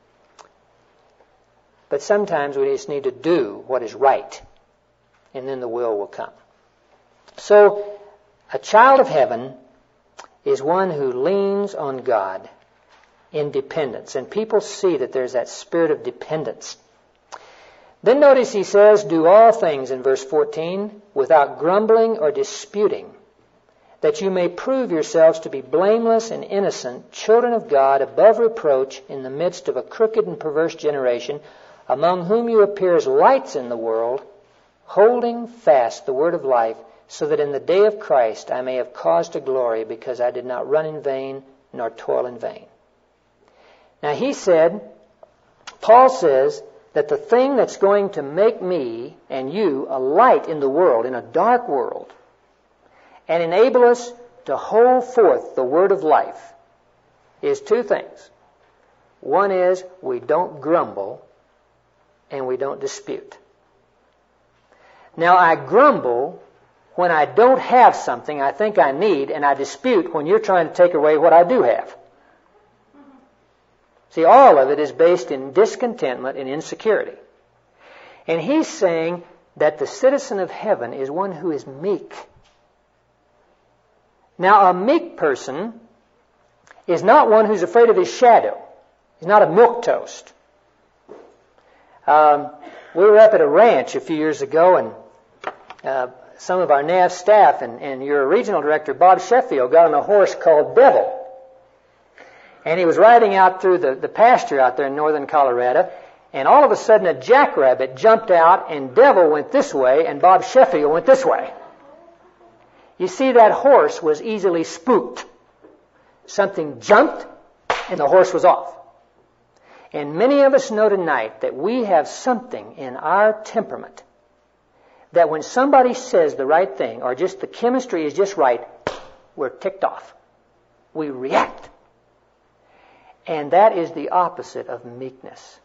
But sometimes we just need to do what is right, and then the will will come. So a child of heaven is one who leans on God in dependence. And people see that there's that spirit of dependence. Then notice he says, do all things in verse fourteen without grumbling or disputing, that you may prove yourselves to be blameless and innocent, children of God, above reproach, in the midst of a crooked and perverse generation, among whom you appear as lights in the world, holding fast the word of life, so that in the day of Christ I may have cause to glory, because I did not run in vain, nor toil in vain. Now he said, Paul says, that the thing that's going to make me and you a light in the world, in a dark world, and enable us to hold forth the word of life, is two things. One is we don't grumble and we don't dispute. Now I grumble when I don't have something I think I need, and I dispute when you're trying to take away what I do have. See, all of it is based in discontentment and insecurity. And he's saying that the citizen of heaven is one who is meek. Now, a meek person is not one who's afraid of his shadow. He's not a milquetoast. Um, we were up at a ranch a few years ago, and uh, some of our N A V staff and, and your regional director, Bob Sheffield, got on a horse called Devil. And he was riding out through the, the pasture out there in northern Colorado, and all of a sudden a jackrabbit jumped out, and Devil went this way, and Bob Sheffield went this way. You see, that horse was easily spooked. Something jumped, and the horse was off. And many of us know tonight that we have something in our temperament that when somebody says the right thing, or just the chemistry is just right, we're ticked off. We react. And that is the opposite of meekness.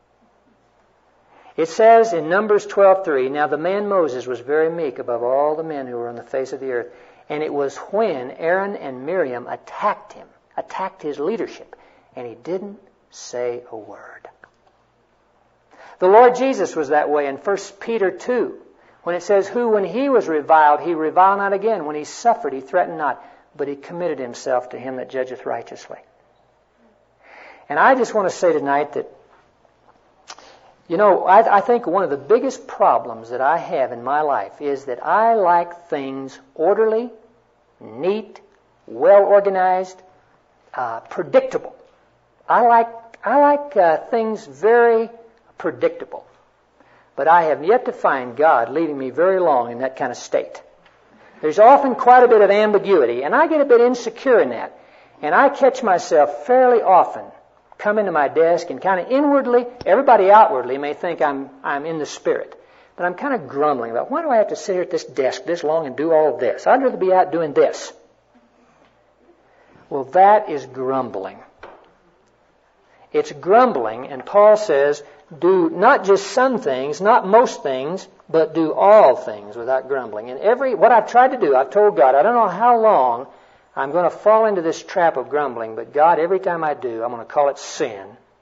It says in Numbers twelve three, now the man Moses was very meek above all the men who were on the face of the earth. And it was when Aaron and Miriam attacked him, attacked his leadership, and he didn't say a word. The Lord Jesus was that way in First Peter two, When it says, who when he was reviled, he reviled not again. When he suffered, he threatened not, but he committed himself to him that judgeth righteously. And I just want to say tonight that, you know, I, I think one of the biggest problems that I have in my life is that I like things orderly, neat, well organized, uh, predictable. I like I like uh, things very predictable. But I have yet to find God leading me very long in that kind of state. There's often quite a bit of ambiguity, and I get a bit insecure in that. And I catch myself fairly often come into my desk and kind of inwardly, everybody outwardly may think I'm I'm in the Spirit. But I'm kind of grumbling about, why do I have to sit here at this desk this long and do all of this? I'd rather be out doing this. Well, that is grumbling. It's grumbling, and Paul says, do not just some things, not most things, but do all things without grumbling. And every, what I've tried to do, I've told God, I don't know how long I'm going to fall into this trap of grumbling, but God, every time I do, I'm going to call it sin.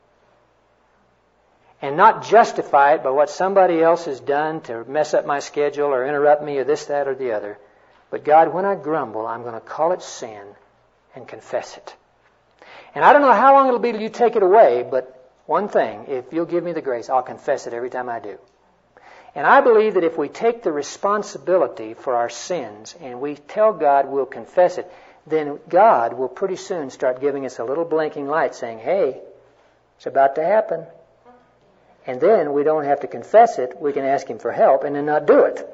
And not justify it by what somebody else has done to mess up my schedule or interrupt me or this, that, or the other. But God, when I grumble, I'm going to call it sin and confess it. And I don't know how long it'll be till you take it away, but one thing, if you'll give me the grace, I'll confess it every time I do. And I believe that if we take the responsibility for our sins and we tell God we'll confess it, then God will pretty soon start giving us a little blinking light saying, hey, it's about to happen. And then we don't have to confess it. We can ask Him for help and then not do it.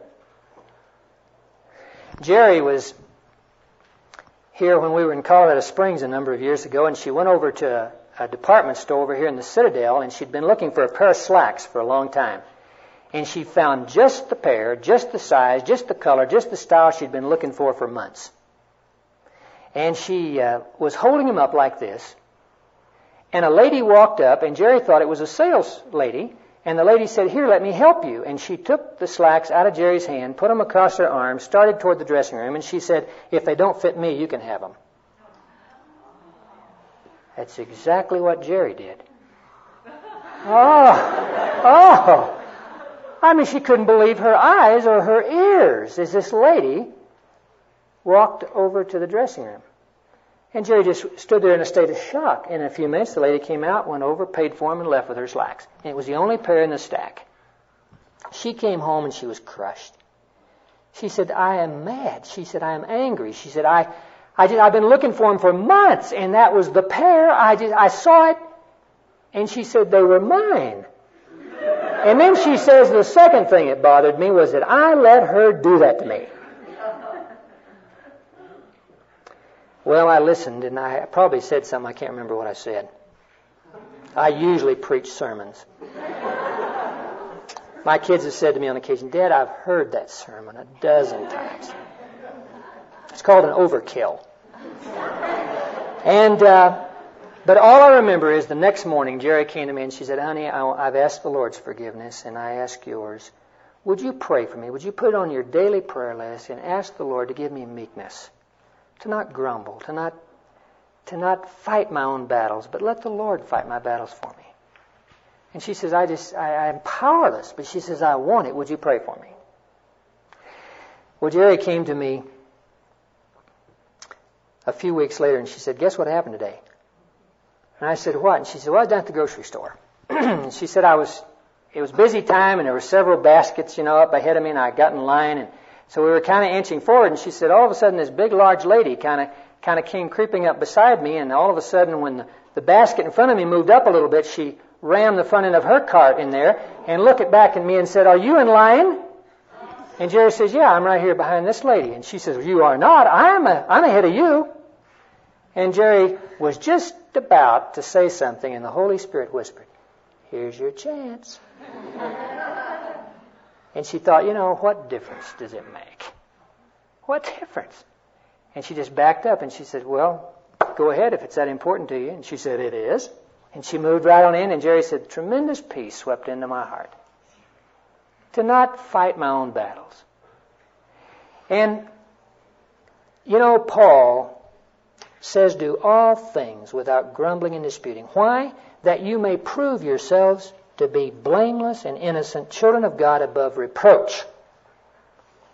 Jerry was here when we were in Colorado Springs a number of years ago, and she went over to a, a department store over here in the Citadel, and she'd been looking for a pair of slacks for a long time. And she found just the pair, just the size, just the color, just the style she'd been looking for for months. And she uh, was holding them up like this, and a lady walked up, and Jerry thought it was a sales lady, and the lady said, here, let me help you. And she took the slacks out of Jerry's hand, put them across her arm, started toward the dressing room, and she said, if they don't fit me, you can have them. That's exactly what Jerry did. Oh, oh. I mean, she couldn't believe her eyes or her ears as this lady walked over to the dressing room. And Jerry just stood there in a state of shock. In a few minutes, the lady came out, went over, paid for them, and left with her slacks. And it was the only pair in the stack. She came home and she was crushed. She said, I am mad. She said, I am angry. She said, I, I just, I've been looking for them for months, and that was the pair. I just, I saw it, and she said, they were mine. And then she says, the second thing that bothered me was that I let her do that to me. Well, I listened, and I probably said something. I can't remember what I said. I usually preach sermons. My kids have said to me on occasion, Dad, I've heard that sermon a dozen times. It's called an overkill. And, uh, but all I remember is the next morning, Jerry came to me and she said, honey, I, I've asked the Lord's forgiveness, and I ask yours. Would you pray for me? Would you put it on your daily prayer list and ask the Lord to give me meekness? To not grumble, to not to not fight my own battles, but let the Lord fight my battles for me. And she says, I just, I, I'm powerless, but she says, I want it. Would you pray for me? Well, Jerry came to me a few weeks later, and she said, guess what happened today? And I said, what? And she said, well, I was down at the grocery store. And she said, I was, it was busy time, and there were several baskets, you know, up ahead of me, and I got in line, and so we were kind of inching forward, and she said, all of a sudden, this big, large lady kind of kind of came creeping up beside me, and all of a sudden, when the, the basket in front of me moved up a little bit, she rammed the front end of her cart in there and looked back at me and said, are you in line? And Jerry says, yeah, I'm right here behind this lady. And she says, well, you are not. I'm, a, I'm ahead of you. And Jerry was just about to say something, and the Holy Spirit whispered, here's your chance. And she thought, you know, what difference does it make? What difference? And she just backed up and she said, well, go ahead if it's that important to you. And she said, it is. And she moved right on in, and Jerry said, tremendous peace swept into my heart. To not fight my own battles. And, you know, Paul says, do all things without grumbling and disputing. Why? That you may prove yourselves to be blameless and innocent, children of God above reproach.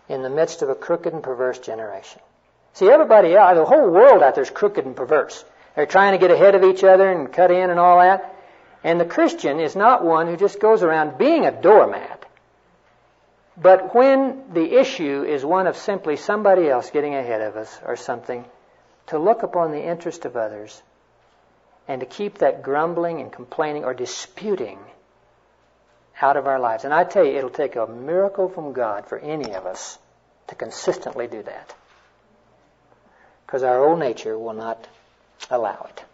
in the midst of a crooked and perverse generation. See, everybody else, the whole world out there is crooked and perverse. They're trying to get ahead of each other and cut in and all that. And the Christian is not one who just goes around being a doormat. But when the issue is one of simply somebody else getting ahead of us or something, to look upon the interest of others and to keep that grumbling and complaining or disputing out of our lives. And I tell you, it'll take a miracle from God for any of us to consistently do that. Because our old nature will not allow it.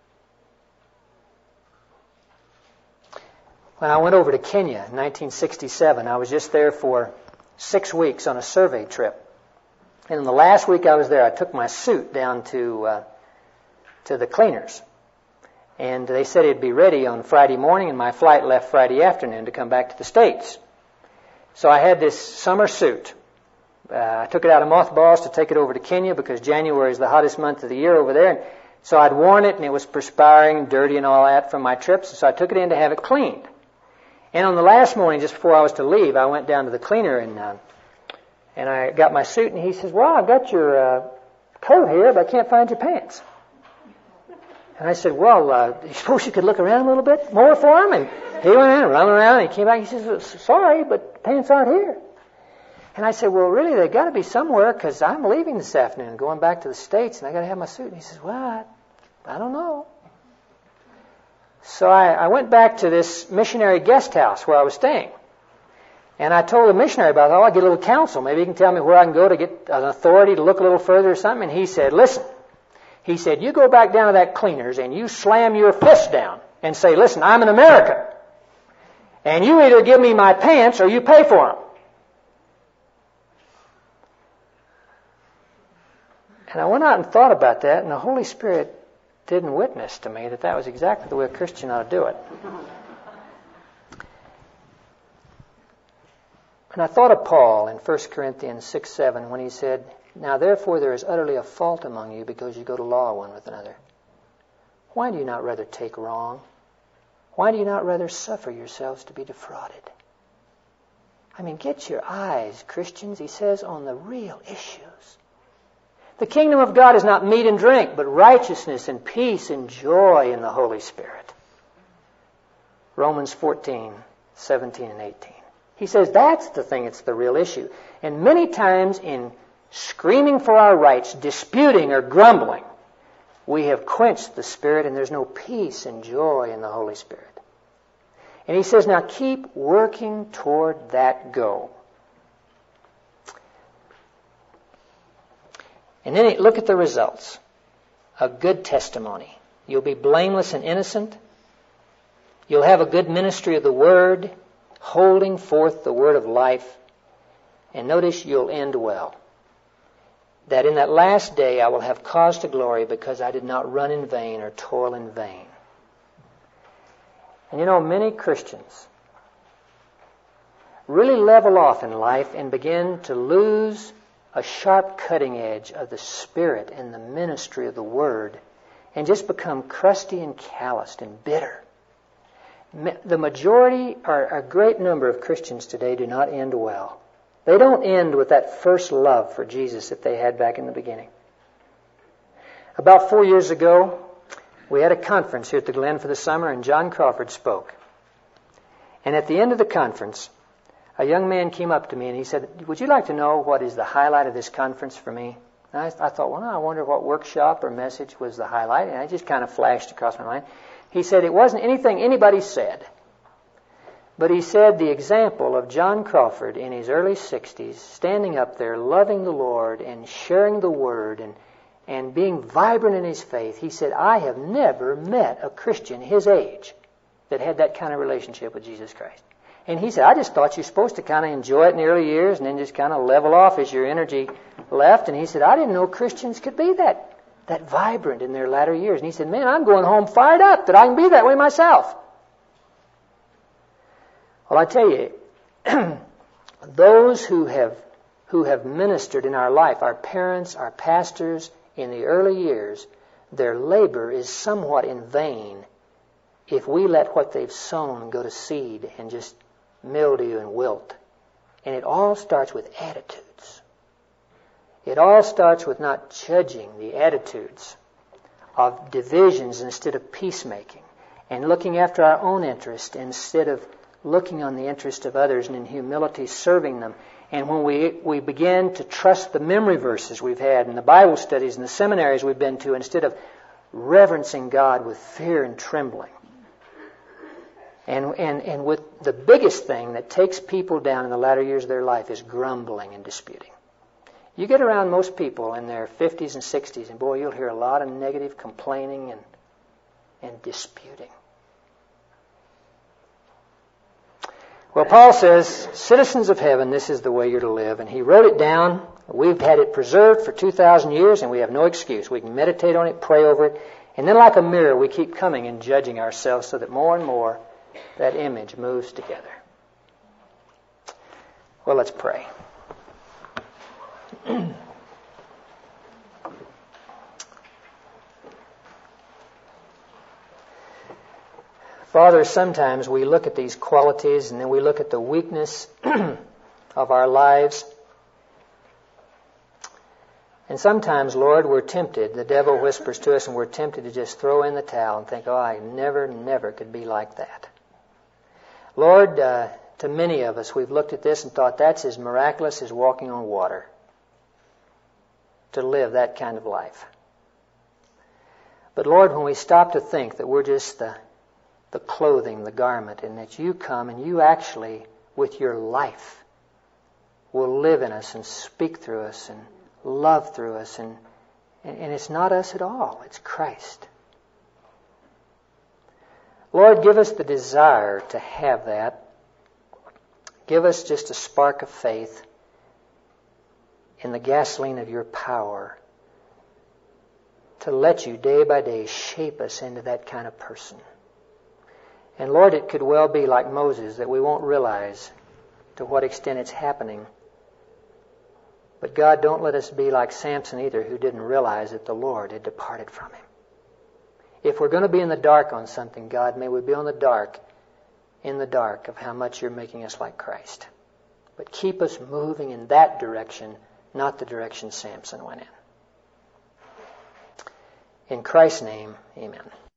When I went over to Kenya in nineteen sixty-seven, I was just there for six weeks on a survey trip. And in the last week I was there, I took my suit down to uh, to the cleaners. And they said it'd be ready on Friday morning, and my flight left Friday afternoon to come back to the States. So I had this summer suit. Uh, I took it out of mothballs to take it over to Kenya because January is the hottest month of the year over there. And so I'd worn it, and it was perspiring and dirty and all that from my trips. So I took it in to have it cleaned. And on the last morning, just before I was to leave, I went down to the cleaner and uh, and I got my suit, and he says, "Well, I've got your uh, coat here, but I can't find your pants." And I said, "Well, uh, you suppose you could look around a little bit more for him?" And he went in, running around, and he came back. He says, "Sorry, but the pants aren't here." And I said, "Well, really, they've got to be somewhere because I'm leaving this afternoon, going back to the States, and I got to have my suit." And he says, "Well, I, I don't know." So I, I went back to this missionary guest house where I was staying. And I told the missionary about it. Oh, I'll get a little counsel. Maybe he can tell me where I can go to get an authority to look a little further or something. And he said, "Listen," he said, "you go back down to that cleaner's and you slam your fist down and say, 'Listen, I'm an American. And you either give me my pants or you pay for them.'" And I went out and thought about that, and the Holy Spirit didn't witness to me that that was exactly the way a Christian ought to do it. And I thought of Paul in First Corinthians six seven when he said, "Now therefore there is utterly a fault among you because you go to law one with another. Why do you not rather take wrong? Why do you not rather suffer yourselves to be defrauded?" I mean, get your eyes, Christians, he says, on the real issues. The kingdom of God is not meat and drink, but righteousness and peace and joy in the Holy Spirit. Romans fourteen, seventeen and eighteen. He says that's the thing that's the real issue. And many times in screaming for our rights, disputing or grumbling, we have quenched the Spirit and there's no peace and joy in the Holy Spirit. And he says, now keep working toward that goal. And then look at the results. A good testimony. You'll be blameless and innocent. You'll have a good ministry of the Word, holding forth the Word of life. And notice you'll end well. That in that last day I will have cause to glory because I did not run in vain or toil in vain. And you know, many Christians really level off in life and begin to lose a sharp cutting edge of the Spirit and the ministry of the Word and just become crusty and calloused and bitter. The majority, or a great number of Christians today do not end well. They don't end with that first love for Jesus that they had back in the beginning. About four years ago, we had a conference here at the Glen for the summer, and John Crawford spoke. And at the end of the conference, a young man came up to me and he said, "Would you like to know what is the highlight of this conference for me?" And I, I thought, well, I wonder what workshop or message was the highlight. And I just kind of flashed across my mind. He said it wasn't anything anybody said. But he said the example of John Crawford in his early sixties, standing up there, loving the Lord and sharing the Word and, and being vibrant in his faith. He said, I have never met a Christian his age that had that kind of relationship with Jesus Christ. And he said, I just thought you're supposed to kind of enjoy it in the early years and then just kind of level off as your energy left. And he said, I didn't know Christians could be that, that vibrant in their latter years. And he said, man, I'm going home fired up that I can be that way myself. Well, I tell you, those who have who have ministered in our life, our parents, our pastors, in the early years, their labor is somewhat in vain if we let what they've sown go to seed and just mildew and wilt And it all starts with attitudes. It all starts with not judging the attitudes of divisions instead of peacemaking, and looking after our own interest instead of looking on the interest of others and in humility serving them. And when we we begin to trust the memory verses we've had and the Bible studies and the seminaries we've been to instead of reverencing God with fear and trembling. And, and, and with the biggest thing that takes people down in the latter years of their life is grumbling and disputing. You get around most people in their fifties and sixties, and boy, you'll hear a lot of negative complaining and, and disputing. Well, Paul says, citizens of heaven, this is the way you're to live. And he wrote it down. We've had it preserved for two thousand years, and we have no excuse. We can meditate on it, pray over it, and then like a mirror, we keep coming and judging ourselves so that more and more that image moves together. Well, let's pray. Father, sometimes we look at these qualities and then we look at the weakness of our lives. And sometimes, Lord, we're tempted. The devil whispers to us and we're tempted to just throw in the towel and think, oh, I never, never could be like that. Lord, uh, to many of us, we've looked at this and thought that's as miraculous as walking on water, to live that kind of life. But Lord, when we stop to think that we're just the the clothing, the garment, and that you come and you actually, with your life, will live in us and speak through us and love through us, and, and it's not us at all, it's Christ. Lord, give us the desire to have that. Give us just a spark of faith in the gasoline of your power to let you day by day shape us into that kind of person. And Lord, it could well be like Moses that we won't realize to what extent it's happening. But God, don't let us be like Samson either, who didn't realize that the Lord had departed from him. If we're going to be in the dark on something, God, may we be on the dark, in the dark of how much you're making us like Christ. But keep us moving in that direction, not the direction Samson went in. In Christ's name, amen.